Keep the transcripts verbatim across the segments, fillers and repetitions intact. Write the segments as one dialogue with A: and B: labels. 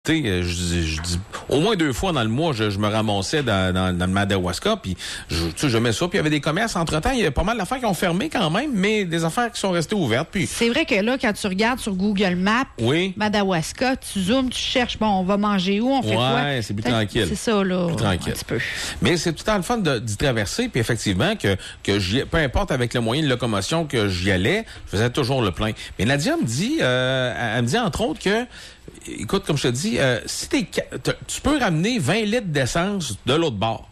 A: Tu sais, je, je dis au moins deux fois dans le mois, je, je me ramassais dans, dans, dans le Madawaska, puis je, tu sais, je mets ça, puis il y avait des commerces. Entre-temps, il y a pas mal d'affaires qui ont fermé quand même, mais des affaires qui sont restées ouvertes. Puis
B: c'est vrai que là, quand tu regardes sur Google Maps,
A: oui.
B: Madawaska, tu zoomes, tu cherches, bon, on va manger où, on fait
A: ouais,
B: quoi?
A: Ouais, c'est plus tranquille.
B: C'est ça, là.
A: Plus tranquille.
B: Un petit peu.
A: Mais c'est tout le temps le fun de, d'y traverser, puis effectivement, que, que j'y, peu importe avec le moyen de locomotion que j'y allais, je faisais toujours le plein. Mais Nadia me dit, euh, elle me dit entre autres que, écoute, comme je te dis, euh, si t'es, tu peux ramener vingt litres d'essence de l'autre bord.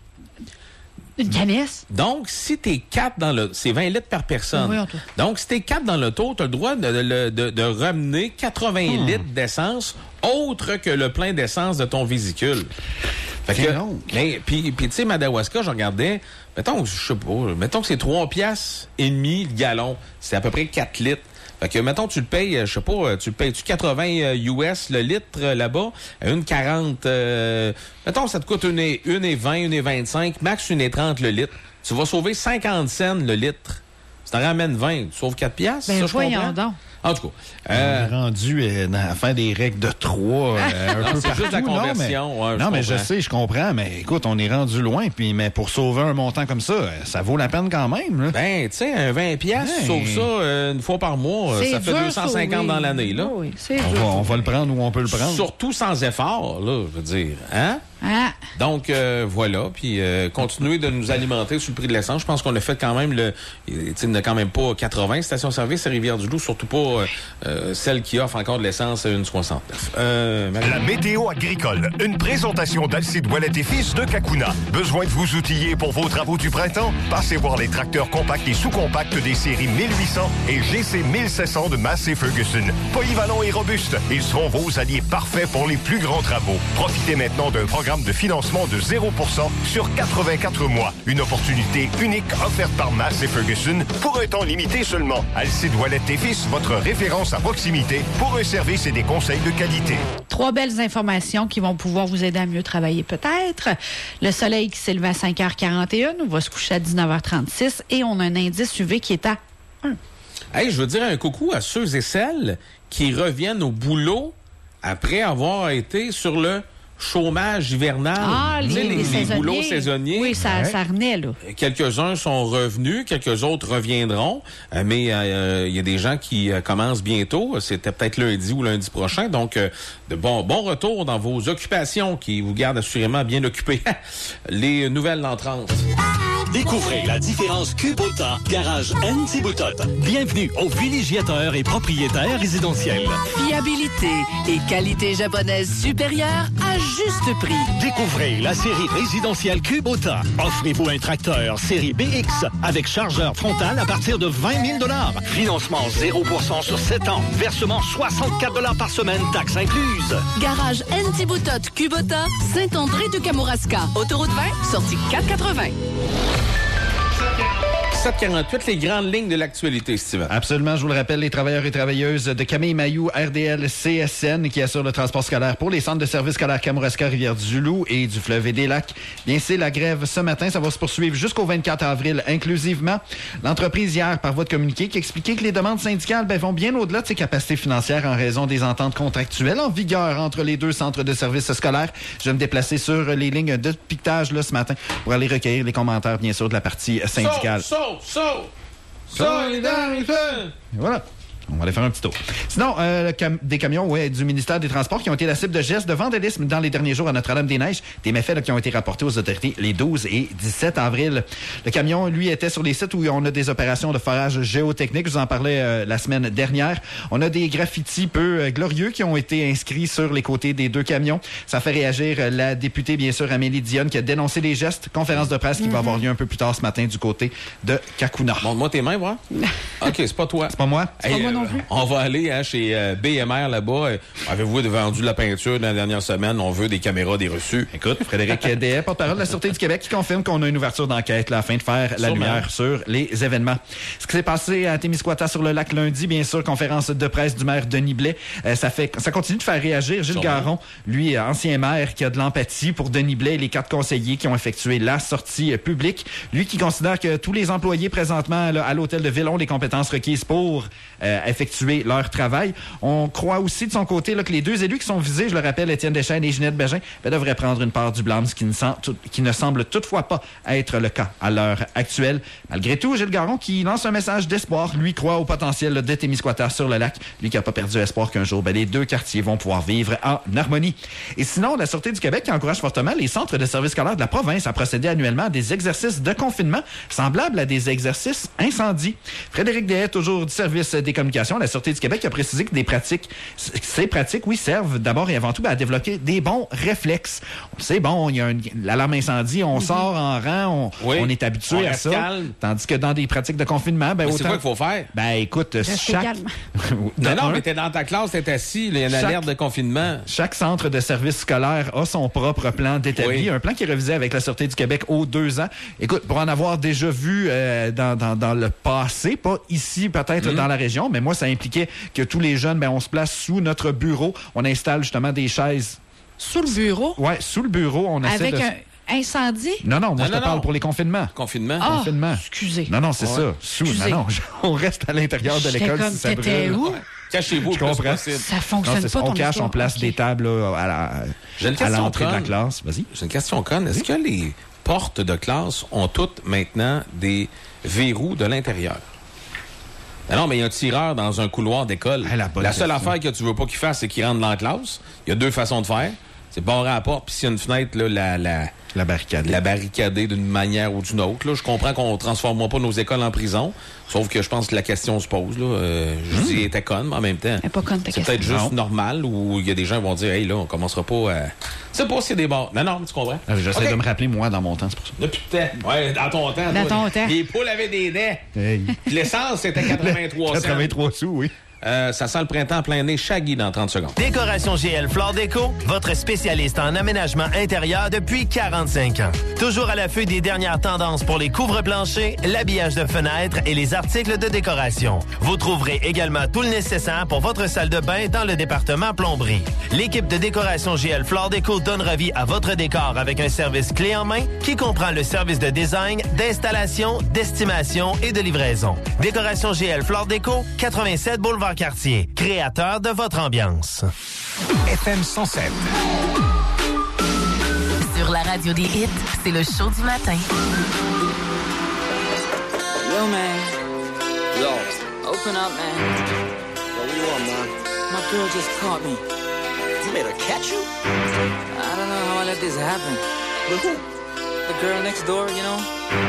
B: Une canisse?
A: Donc, si t'es quatre dans le... C'est vingt litres par personne.
B: Oui,
A: donc, si t'es quatre dans l'auto, t'as le droit de, de, de, de ramener quatre-vingts hmm. litres d'essence autre que le plein d'essence de ton véhicule. Fait que... Mais, puis, puis tu sais, Madawaska, je regardais... Mettons, je sais pas, mettons que c'est trois piastres et demi le gallon. C'est à peu près quatre litres. Fait que, mettons, tu le payes, je sais pas, tu le payes-tu quatre-vingts U S le litre euh, là-bas, une quarante, euh, mettons, ça te coûte une et, une et vingt, une et vingt-cinq, max une et trente le litre. Tu vas sauver cinquante cents le litre. Si t'en ramènes vingt, tu sauves quatre piastres,
B: ben,
A: ça, je
B: voyons donc.
A: En tout cas.
C: Euh, on est rendu euh, à faire des règles de trois euh, un
A: non,
C: peu
A: c'est
C: partout.
A: Juste la conversion.
C: Non, mais,
A: ouais,
C: non,
A: je,
C: mais je sais, je comprends, mais écoute, on est rendu loin, puis mais pour sauver un montant comme ça, ça vaut la peine quand même. Là.
A: Ben, tu sais, un vingt piastres, ben, sauve ça euh, une fois par mois, c'est ça fait deux cent cinquante dans l'année. Là.
B: Oui, c'est
C: on, va, on va le prendre où on peut le prendre.
A: Surtout sans effort, là, je veux dire. Hein?
B: Ah.
A: Donc, euh, voilà. Puis, euh, continuer de nous alimenter sur le prix de l'essence. Je pense qu'on a fait quand même le... Tu sais, il n'y a quand même pas quatre-vingts stations-service à Rivière-du-Loup, surtout pas euh, celle qui offre encore de l'essence à une soixante-neuf. Euh,
D: La météo agricole. Une présentation d'Alcide Ouellet et Fils de Kakuna. Besoin de vous outiller pour vos travaux du printemps? Passez voir les tracteurs compacts et sous-compacts des séries mille huit cents et G C mille sept cents de Massey Ferguson. Polyvalents et robustes, ils seront vos alliés parfaits pour les plus grands travaux. Profitez maintenant d'un programme de financement de zéro pour cent sur quatre-vingt-quatre mois. Une opportunité unique offerte par Massey Ferguson pour un temps limité seulement. Alcide Ouellet et Fils, votre référence à proximité pour un service et des conseils de qualité.
B: Trois belles informations qui vont pouvoir vous aider à mieux travailler peut-être. Le soleil qui s'est levé à cinq heures quarante et une, on va se coucher à dix-neuf heures trente-six et on a un indice U V qui est à un.
A: Hey, je veux dire un coucou à ceux et celles qui reviennent au boulot après avoir été sur le chômage hivernal.
B: Ah, les,
A: les,
B: les,
A: les, les boulots saisonniers.
B: Oui, ça, ouais. ça renaît, là.
A: Quelques-uns sont revenus, quelques autres reviendront, euh, mais il euh, y a des gens qui euh, commencent bientôt. C'était peut-être lundi ou lundi prochain. Donc, euh, de bon, bon retour dans vos occupations qui vous gardent assurément bien occupés. Les nouvelles entrances.
E: Découvrez la différence Kubota Garage Antiboutotte. Bienvenue aux villégiateurs et propriétaires résidentiels.
F: Fiabilité et qualité japonaise supérieure à juste prix.
E: Découvrez la série résidentielle Kubota. Offrez-vous un tracteur série B X avec chargeur frontal à partir de vingt mille dollars. Financement zéro pour cent sur sept ans. Versement soixante-quatre dollars par semaine, taxes incluses.
F: Garage Antiboutotte Kubota, Saint-André-de-Kamouraska. Autoroute vingt, sortie quatre cent quatre-vingts.
A: sept quarante-huit, les grandes lignes de l'actualité, Steven.
C: Absolument, je vous le rappelle, les travailleurs et travailleuses de Camille Mayou, R D L C S N, qui assurent le transport scolaire pour les centres de services scolaires Kamouraska, Rivière-du-Loup et du Fleuve et des Lacs. Bien, c'est la grève ce matin. Ça va se poursuivre jusqu'au vingt-quatre avril inclusivement. L'entreprise hier, par voie de communiqué, qui expliquait que les demandes syndicales ben, vont bien au-delà de ses capacités financières en raison des ententes contractuelles en vigueur entre les deux centres de services scolaires. Je vais me déplacer sur les lignes de piquetage là, ce matin pour aller recueillir les commentaires, bien sûr, de la partie syndicale.
A: So, so, so, solidarité!
C: Voilà. On va aller faire un petit tour. Sinon, euh, cam- des camions ouais, du ministère des Transports qui ont été la cible de gestes de vandalisme dans les derniers jours à Notre-Dame-des-Neiges. Des méfaits là, qui ont été rapportés aux autorités les douze et dix-sept avril. Le camion, lui, était sur les sites où on a des opérations de forage géotechnique. Je vous en parlais euh, la semaine dernière. On a des graffitis peu euh, glorieux qui ont été inscrits sur les côtés des deux camions. Ça fait réagir euh, la députée, bien sûr, Amélie Dionne, qui a dénoncé les gestes. Conférence de presse qui mm-hmm. va avoir lieu un peu plus tard ce matin du côté de Kakuna.
A: Montre-moi tes mains, voir. OK, c'est pas toi.
C: C'est pas moi.
B: C'est hey, pas moi non plus.
A: On va aller hein, chez euh, B M R là-bas. Avez-vous vendu de la peinture dans la dernière semaine? On veut des caméras, des reçus.
C: Écoute, Frédéric Dehaye, porte-parole de la Sûreté du Québec, qui confirme qu'on a une ouverture d'enquête là, afin de faire la Sûrement. lumière sur les événements. Ce qui s'est passé à Témiscouata sur le lac lundi, bien sûr, conférence de presse du maire Denis Blais. Euh, ça fait, ça continue de faire réagir. Gilles Sûrement. Garon, lui, ancien maire, qui a de l'empathie pour Denis Blais et les quatre conseillers qui ont effectué la sortie euh, publique. Lui qui considère que tous les employés présentement là, à l'hôtel de Ville ont les compétences requises pour euh, effectuer leur travail. On croit aussi de son côté là, que les deux élus qui sont visés, je le rappelle, Étienne Deschênes et Ginette Bégin, ben, devraient prendre une part du blâme, ce qui ne, sent, tout, qui ne semble toutefois pas être le cas à l'heure actuelle. Malgré tout, Gilles Garon qui lance un message d'espoir, lui croit au potentiel de Témiscouata sur le lac, lui qui n'a pas perdu espoir qu'un jour, ben, les deux quartiers vont pouvoir vivre en harmonie. Et sinon, la Sûreté du Québec qui encourage fortement les centres de services scolaires de la province à procéder annuellement à des exercices de confinement semblables à des exercices incendie. Frédéric Deshaies, toujours du service des communications à la Sûreté du Québec, a précisé que des pratiques, ces pratiques, oui, servent d'abord et avant tout ben, à développer des bons réflexes. On sait, bon, il y a une, l'alarme incendie, on mm-hmm. sort en rang, on, oui. on est habitué on à ça. Calme. Tandis que dans des pratiques de confinement, ben,
A: mais
C: autant...
A: c'est quoi qu'il faut faire?
C: Ben, écoute,
B: Restez
C: chaque...
B: calme.
A: non, non, mais t'es dans ta classe, t'es assis, il y a une chaque... alerte de confinement.
C: Chaque centre de service scolaire a son propre plan d'établi, oui. un plan qui est révisé avec la Sûreté du Québec aux deux ans. Écoute, pour en avoir déjà vu euh, dans, dans, dans le passé, pas ici peut-être mmh. dans la région, mais moi, ça impliquait que tous les jeunes, ben, on se place sous notre bureau. On installe justement des chaises.
B: Sous le bureau?
C: Oui, sous le bureau. On essaie
B: avec
C: de...
B: un incendie?
C: Non, non, moi,
A: non,
C: je te
A: non,
C: parle
A: non.
C: pour les confinements.
A: Confinement?
B: Ah,
C: confinement.
B: excusez.
C: Non, non, c'est
B: ouais.
C: ça. Sous,
B: excusez.
C: non, non, on reste à l'intérieur de l'école
B: comme,
C: si ça
B: brûle.
C: Où?
B: Ouais.
A: Cachez-vous.
C: Je comprends.
B: Ça fonctionne
C: non,
B: pas,
C: On
B: ton
C: cache,
B: histoire.
C: on place
B: okay.
C: des tables là, à, la,
A: J'ai une
C: à l'entrée
A: conne.
C: de la classe. Vas-y.
A: J'ai une question conne. Est-ce que les portes de classe ont toutes maintenant des verrous de l'intérieur? Ben non, mais il y a un tireur dans un couloir d'école.
C: Ah, la
A: la seule
C: question.
A: affaire que tu veux pas qu'il fasse, c'est qu'il rentre dans la classe. Il y a deux façons de faire. C'est barrer à la porte, puis s'il y a une fenêtre, là, la, la,
C: la barricader.
A: La barricader d'une manière ou d'une autre. Là. Je comprends qu'on ne transformera pas nos écoles en prison, sauf que je pense que la question se pose. Là. Euh, je mmh. dis, elle était conne, mais en même temps,
B: pas conne,
A: c'est peut-être juste non. normal, où il y a des gens qui vont dire, hey, là, on commencera pas à... C'est pas si c'est des bars. Non, non, tu comprends?
C: Ah, j'essaie
A: okay.
C: de me rappeler, moi, dans mon temps, c'est pour ça.
A: Depuis le temps. Ouais, dans ton temps.
B: Dans
A: toi,
B: ton
A: les,
B: temps.
A: Les poules avaient des dents.
C: Hey.
A: L'essence, c'était quatre-vingt-trois cents.
C: quatre-vingt-trois sous, oui.
A: Euh, ça sent le printemps plein nez, Shaggy dans trente secondes.
G: Décoration G L Flore Déco, votre spécialiste en aménagement intérieur depuis quarante-cinq ans. Toujours à l'affût des dernières tendances pour les couvre-planchers, l'habillage de fenêtres et les articles de décoration. Vous trouverez également tout le nécessaire pour votre salle de bain dans le département plomberie. L'équipe de décoration G L Flore Déco donnera vie à votre décor avec un service clé en main qui comprend le service de design, d'installation, d'estimation et de livraison. Décoration G L Flore Déco, quatre-vingt-sept Boulevard Cartier, créateur de votre ambiance.
D: F M cent sept.
F: Sur la radio des hits, c'est le show du matin.
H: Yo, man. Yo. Open up, man. Yo, what you want, man? My girl just caught me. You made her catch you? I don't know how I let this happen. With who? The girl next door, you know?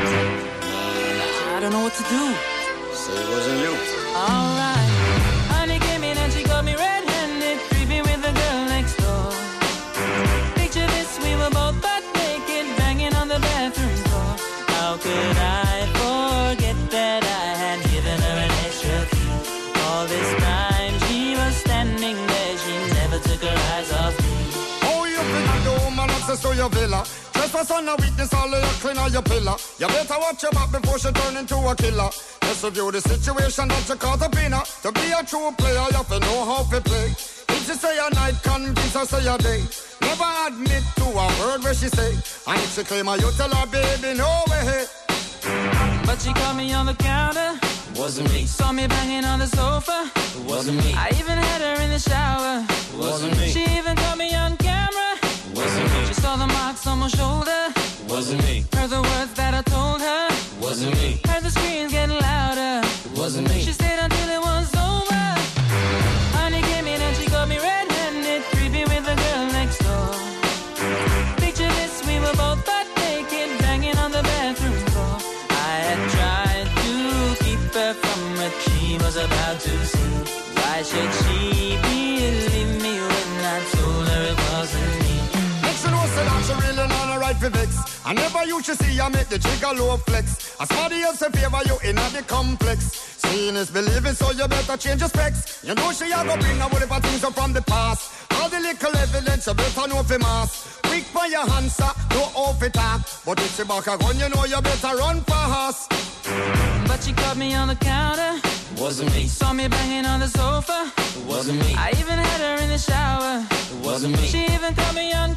H: I don't know what to do.
I: So it wasn't you.
H: All right. Honey came in and she got me red-handed, creepy with the girl next door. Picture this, we were both butt naked, banging on the bathroom door. How could I forget that I had given her an extra key? All this time she was standing there, she never took her eyes off me.
I: Oh, you think I do, man, access to your villa? Trespass on a weakness, all of your clean on your pillar. You better watch your back before she turn into a killer. Just review the situation that you call the winner. To be a true player, you have to know how to play. If she say a night, convince her say a day. Never admit to a word where she say. And if she claim her, you tell her, baby, no way.
H: But she caught me on the counter.
I: Wasn't me.
H: Saw me banging on the sofa.
I: Wasn't me.
H: I even had her in the shower.
I: Wasn't me.
H: She even caught me on camera.
I: Wasn't me.
H: She saw the marks on my shoulder.
I: Wasn't me.
H: Heard the words that I told her.
I: Wasn't me.
H: Heard the screams getting louder.
I: Wasn't me.
H: She stayed until it was over. Honey came in and she got me red-handed, creepy with the girl next door. Picture this, we were both butt naked, banging on the bathroom floor. I had tried to keep her from what she was about to see. Why should she believe me when I told her it wasn't me?
I: Next you know, say that she really not a right for vex. I never used to see I make the jigger low flex. As somebody else in favor you in the complex. Seeing is believing, so you better change your specs. You know she a go bring a whole heap of things up from the past. All the little evidence you better know for mass. Quick for your answer, no off it talk. But if she back a gun, you know you better run fast.
H: But she caught me on the counter.
I: Wasn't me.
H: Saw me banging on the sofa.
I: Wasn't me.
H: I even had her in the shower.
I: Wasn't me.
H: She even caught me on camera.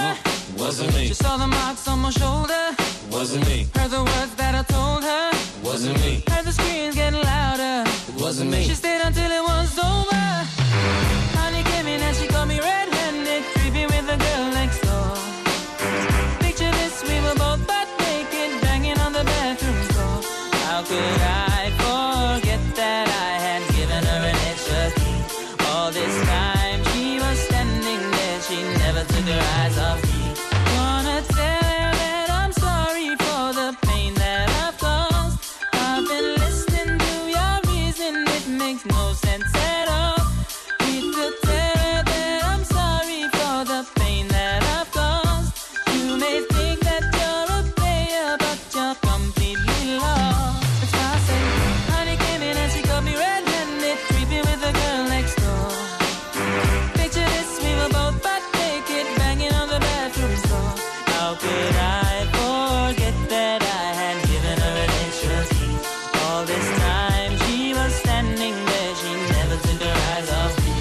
H: Wasn't me. She saw the marks on my shoulder. Wasn't me. Heard the words that I told her. Wasn't me. Heard the screams getting louder. It wasn't me. She stayed until it was over. Honey came in and she caught me red-handed, creepy with the girl next door. Picture this, we were both butt naked, banging on the bathroom door. How could I forget that I had given her an extra key? All this time she was standing there, she never took her eyes off me. Wanna tell her that I'm sorry for the pain that I've caused. I've been listening to your reason, it makes no sense at all. Need to tell her that I'm sorry for the pain that I've caused. You may think that you're a player, but you're completely lost. That's why I say, honey came in and she got me red-handed, creepy with the girl next door. Picture this, we were both butt naked, banging on the bathroom door. How could I forget that I had given her an extra key? All this time she was standing there, she never took her eyes off me.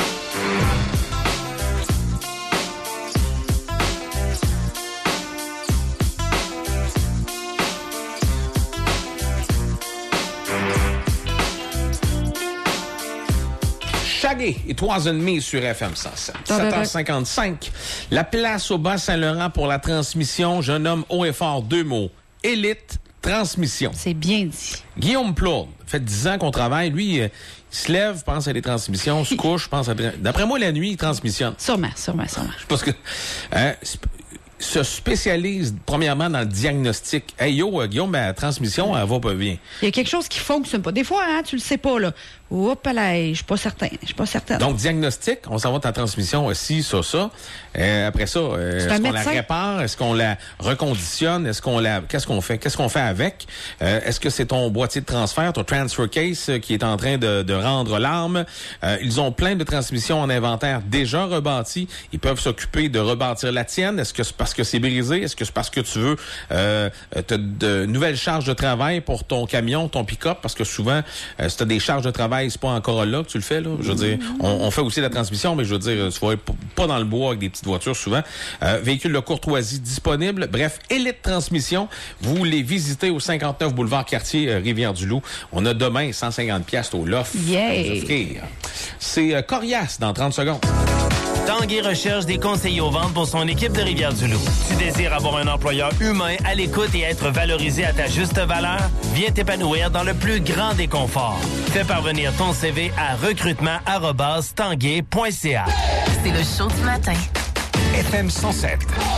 A: Shaggy, It Wasn't Me sur F M cent sept. sept heures cinquante-cinq. La place au Bas-Saint-Laurent pour la transmission. Je nomme haut et fort deux mots. Élite Transmission.
B: C'est bien dit.
A: Guillaume Plourde, fait dix ans qu'on travaille. Lui, euh, il se lève, pense à des transmissions, se couche, pense à des... D'après moi, la nuit, il transmissionne.
B: Sûrement, sûrement, sûrement.
A: Parce que... Hein, se spécialise premièrement dans le diagnostic. Hey yo, euh, Guillaume, la transmission, elle va pas bien.
B: Il y a quelque chose qui fonctionne pas. Des fois, hein, tu le sais pas, là. Oups, là, je suis pas certain. Je suis pas certain.
A: Donc, diagnostic, on s'en va ta transmission, euh, ci, ça, ça. Euh, après ça, euh, est-ce qu'on la répare? Est-ce qu'on la reconditionne? Est-ce qu'on la... Qu'est-ce qu'on fait? Qu'est-ce qu'on fait avec? Euh, est-ce que c'est ton boîtier de transfert, ton transfer case, euh, qui est en train de, de rendre l'arme? Euh, ils ont plein de transmissions en inventaire déjà rebâties. Ils peuvent s'occuper de rebâtir la tienne. Est-ce que c'est parce que c'est brisé? Est-ce que c'est parce que tu veux euh, t'as de nouvelles charges de travail pour ton camion, ton pick-up? Parce que souvent, euh, si tu as des charges de travail, c'est pas en Corolla que tu le fais, là. Je veux dire, on, on fait aussi la transmission, mais je veux dire, tu vas être pas dans le bois avec des petites voitures souvent. Euh, véhicule de courtoisie disponible. Bref, Élite Transmission. Vous les visitez au cinquante-neuf boulevard Cartier, euh, Rivière-du-Loup. On a demain cent cinquante piastres au loft.
B: Yeah.
A: C'est euh, Corias dans trente secondes.
G: Tanguay recherche des conseillers aux ventes pour son équipe de Rivière-du-Loup. Tu désires avoir un employeur humain, à l'écoute et être valorisé à ta juste valeur? Viens t'épanouir dans le plus grand des conforts. Fais parvenir ton C V à recrutement arobase tanguay point c a.
J: C'est le show du matin.
E: F M cent sept.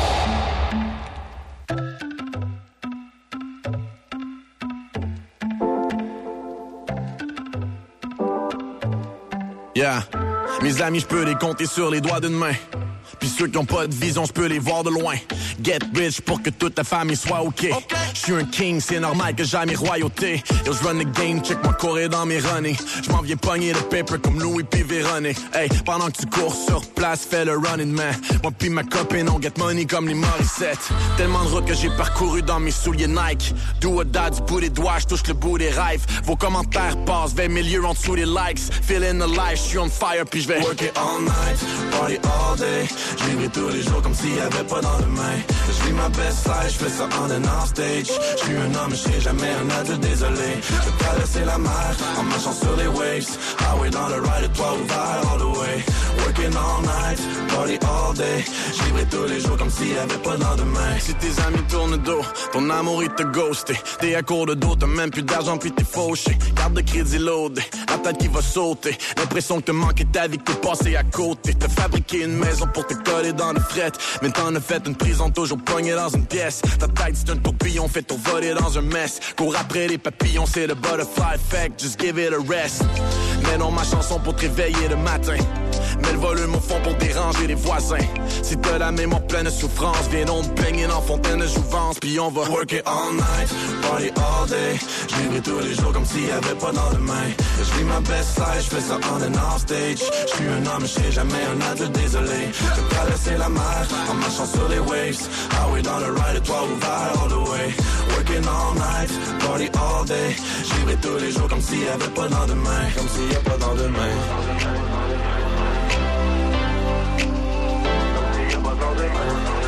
K: Yeah. Mes amis, je peux les compter sur les doigts d'une main. Puis ceux qui ont pas de vision, je peux les voir de loin. Get rich pour que toute ta famille soit OK. Je suis un king, c'est normal que j'aille mes royautés. Yo, je run the game, check moi courir dans mes runnings. Je m'en viens pogner le paper comme Louis P. Véronique. Hey, pendant que tu cours sur place, fais le running man. Moi pis ma copine, on get money comme les Morissette. Tellement de routes que j'ai parcouru dans mes souliers Nike. Do or die, du bout des doigts, je touche le bout des rêves. Vos commentaires passent vingt milieux en dessous des likes. Feeling the life, je suis on fire puis je vais work it all night, party all day. Je vivrai tous les jours comme s'il y avait pas dans le main. Je vis ma best life, je fais ça on and off stage. Je suis un homme, je serai jamais un adulte, désolé. Je vais traverser la mer en marchant sur les waves. Highway dans le ride, toit ouvert all the way. Working all night, party all day. Je vivrai tous les jours comme s'il y avait pas dans demain. Si tes amis tournent le dos, ton amour il te ghosté. T'es à court de dos, t'as même plus d'argent puis t'es fauché. Carte de crédit loadée, la tête qui va sauter. L'impression que te manquer ta vie, que t'es passé à côté. T'as fabriqué une maison pour te coller dans le fret. Mais t'en as fait une prison toujours pogné dans une pièce. Ta tête c'est un tourbillon fait tout voler dans un mess. Cours après les papillons, c'est le butterfly effect. Just give it a rest. Mets non ma chanson pour te réveiller le matin. Mets le volume au fond pour déranger les voisins. Si t'as la mémoire pleine de souffrance, viens donc te baigner dans fontaine de jouvence. Puis on va work it all night, party all day. Je vivrai tous les jours comme s'il y avait pas dans demain. Je vis ma best life, je fais ça on and off stage. Je suis un homme, je serai jamais un adulte, désolé. Je vais traverser la mer en marchant sur les waves. Highway dans le ride, toit ouvert all the way. Working all night, party all day. Je vivrai tous les jours comme s'il y avait pas dans demain. Comme s'il y a pas dans demain. Comme s'il y a pas dans demain.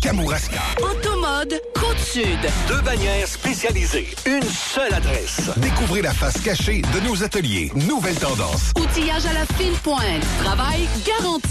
J: Kamouraska.
F: Automode Côte-Sud.
E: Deux bannières spécialisées. Une seule adresse.
J: Découvrez la face cachée de nos ateliers. Nouvelle tendance.
F: Outillage à la fine pointe. Travail garanti.